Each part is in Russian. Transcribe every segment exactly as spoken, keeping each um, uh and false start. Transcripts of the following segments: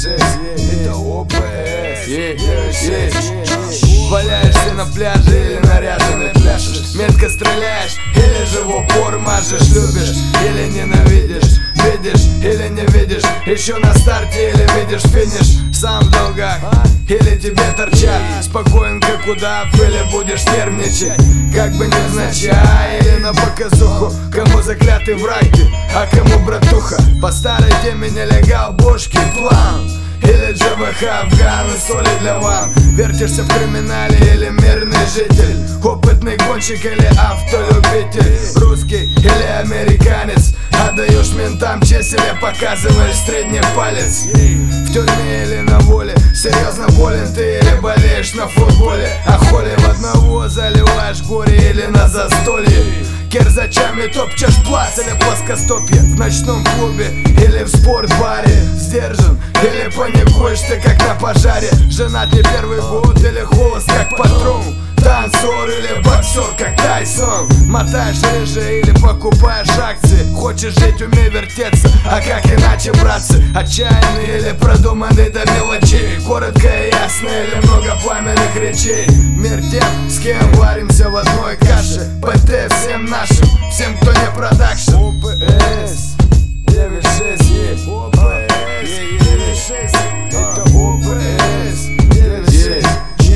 шесть, это О П С. Валяешься на пляже или наряженный пляшешь, метко стреляешь или же в упор мажешь. Любишь или ненавидишь, видишь или не видишь, еще на старте или видишь финиш. Сам в долгах или тебе торчат, спокоен как удав или будешь нервничать, как бы невзначай или на показуху. Кому заклятый враг ты, а кому братуха? По старой теме нелегал, бошки, план или Джи Ви Ха, Афган и соли для ван. Вертишься в криминале или мирный житель, опытный гонщик или автолюбитель, русский или американец, отдаешь ментам честь или показываешь средний палец. В тюрьме или на воле, серьезно болен ты или болеешь на футболе, а холи в одного заливаешь горе или на застолье. Кирзачами топчешь плац или плоскостопье, в ночном клубе или в спортбаре. Сдержан или паникуешь ты как на пожаре, женат не первый год или холост как патрон, танцор или боксер как Тайсон. Мотаешь рыжие или покупаешь акции, хочешь жить, умей вертеться, а как иначе, братцы? Отчаянный или продуманный до мелочей, коротко и ясно или много пламенных речей. Мир тем, с кем варимся в одной каше, П Т всем нашим, всем, кто не продакшн. О П С девять шесть, О П С девять шесть, это О П С девять шесть.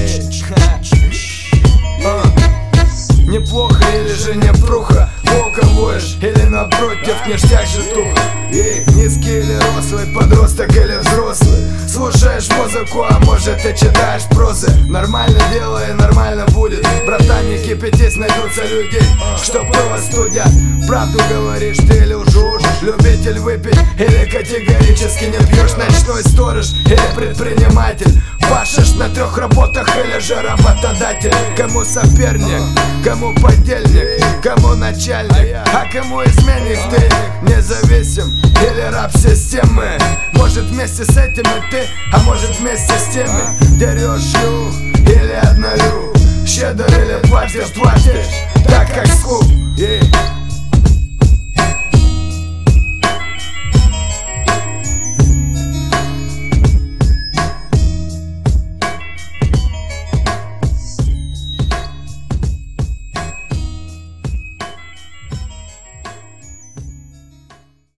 Неплохо или же непруха, волком воешь или напротив ништяк житуха. Ей, низкий или рослый, подросток или взрослый, слушаешь музыку, а может и читаешь прозы. Нормально дело и нормально будет, братан, не кипятись, найдутся людей, что было студят. Правду говоришь ты или лжешь, любитель выпить или категорически не пьешь, ночной сторож или предприниматель, пашешь на трех работах или же работодатель. Кому соперник, кому подельник, кому начальник, а кому изменник ты? Независим или раб системы, может вместе с этими ты, а может вместе с теми. Дерешь шлюх или однолюб, щедр или платишь, платишь так как скуп.